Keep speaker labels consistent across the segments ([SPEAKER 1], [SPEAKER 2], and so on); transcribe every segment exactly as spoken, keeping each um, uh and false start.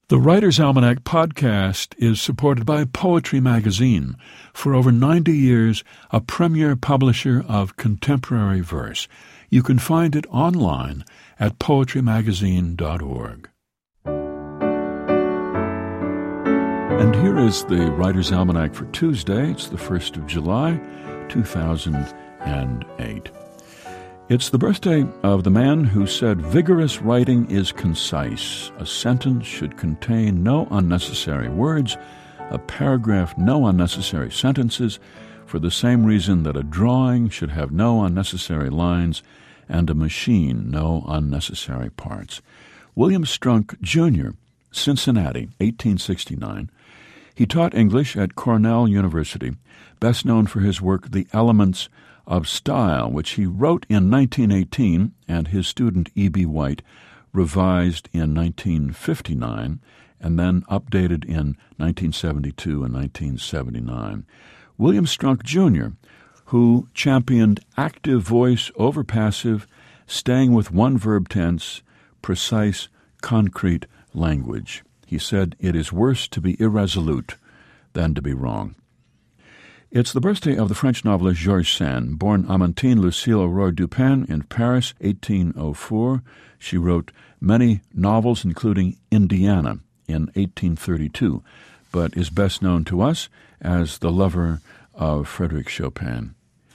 [SPEAKER 1] The Writer's Almanac podcast is supported by Poetry Magazine, for over ninety years a premier publisher of contemporary verse. You can find it online at poetry magazine dot org. And here is the Writer's Almanac for Tuesday. It's the first of July, two thousand eight. It's the birthday of the man who said, "Vigorous writing is concise. A sentence should contain no unnecessary words, a paragraph no unnecessary sentences, for the same reason that a drawing should have no unnecessary lines and a machine no unnecessary parts." William Strunk, Junior, Cincinnati, eighteen sixty-nine. He taught English at Cornell University, best known for his work The Elements of Style, which he wrote in nineteen eighteen and his student E B. White revised in nineteen fifty-nine and then updated in nineteen seventy-two and nineteen seventy-nine. William Strunk, Junior, who championed active voice over passive, staying with one verb tense, precise, concrete language. He said, "It is worse to be irresolute than to be wrong." It's the birthday of the French novelist Georges Sand, born Amantine Lucille Aurore Dupin in Paris, eighteen oh four. She wrote many novels, including Indiana in eighteen thirty-two, but is best known to us as the lover of Frédéric Chopin.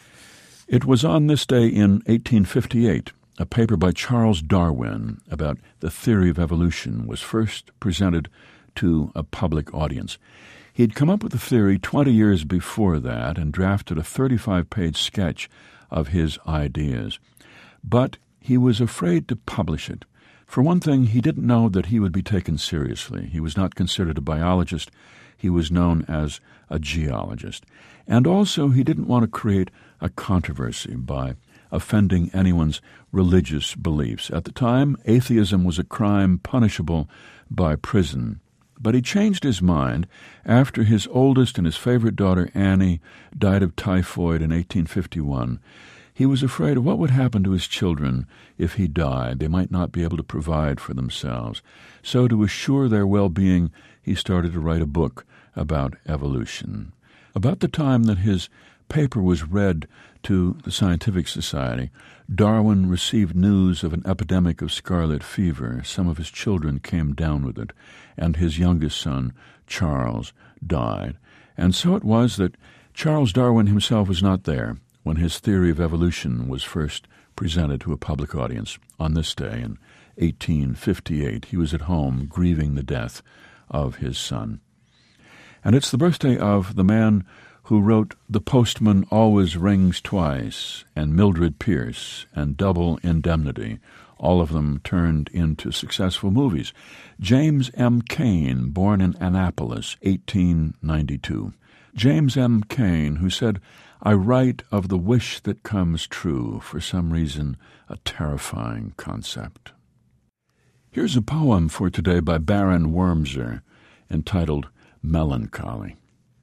[SPEAKER 1] It was on this day in eighteen fifty-eight, a paper by Charles Darwin about the theory of evolution was first presented to a public audience. He'd come up with the theory twenty years before that and drafted a thirty-five page sketch of his ideas. But he was afraid to publish it. For one thing, he didn't know that he would be taken seriously. He was not considered a biologist. He was known as a geologist. And also, he didn't want to create a controversy by offending anyone's religious beliefs. At the time, atheism was a crime punishable by prison. But he changed his mind after his oldest and his favorite daughter, Annie, died of typhoid in eighteen fifty-one. He was afraid of what would happen to his children if he died. They might not be able to provide for themselves. So to assure their well-being, he started to write a book about evolution. About the time that his paper was read to the Scientific Society, Darwin received news of an epidemic of scarlet fever. Some of his children came down with it, and his youngest son, Charles, died. And so it was that Charles Darwin himself was not there when his theory of evolution was first presented to a public audience. On this day in eighteen fifty-eight, he was at home grieving the death of his son. And it's the birthday of the man who wrote The Postman Always Rings Twice, and Mildred Pierce, and Double Indemnity, all of them turned into successful movies. James M. Cain, born in Annapolis, eighteen ninety-two. James M. Cain, who said, "I write of the wish that comes true, for some reason a terrifying concept." Here's a poem for today by Baron Wormser, entitled Melancholy.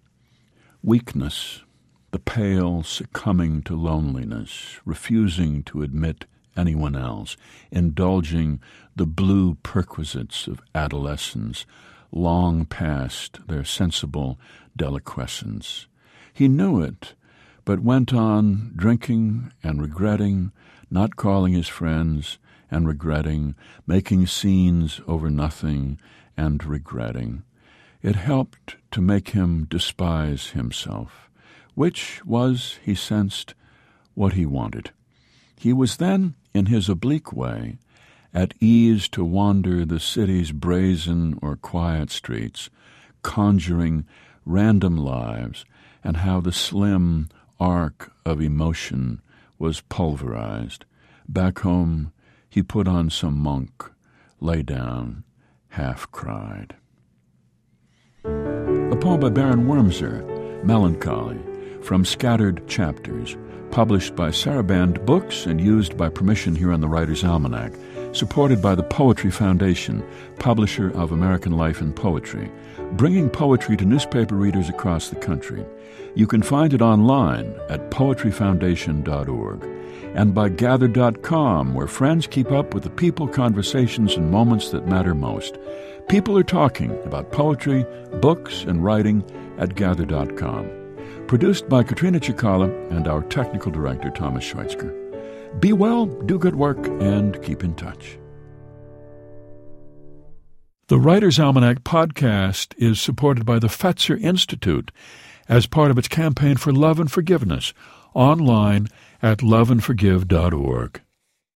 [SPEAKER 1] Weakness, the pale succumbing to loneliness, refusing to admit anyone else, indulging the blue perquisites of adolescence, long past their sensible deliquescence. He knew it, but went on drinking and regretting, not calling his friends and regretting, making scenes over nothing and regretting. It helped to make him despise himself, which was, he sensed, what he wanted. He was then, in his oblique way, at ease to wander the city's brazen or quiet streets, conjuring random lives and how the slim arc of emotion was pulverized. Back home, he put on some monk, lay down, half cried. A poem by Baron Wormser, Melancholy, from Scattered Chapters, published by Saraband Books and used by permission here on the Writer's Almanac, supported by the Poetry Foundation, publisher of American Life and Poetry, bringing poetry to newspaper readers across the country. You can find it online at poetry foundation dot org and by gather dot com, where friends keep up with the people, conversations, and moments that matter most. People are talking about poetry, books, and writing at gather dot com. Produced by Katrina Chikala and our technical director, Thomas Schweitzger. Be well, do good work, and keep in touch. The Writer's Almanac podcast is supported by the Fetzer Institute as part of its campaign for love and forgiveness, online at love and forgive dot org.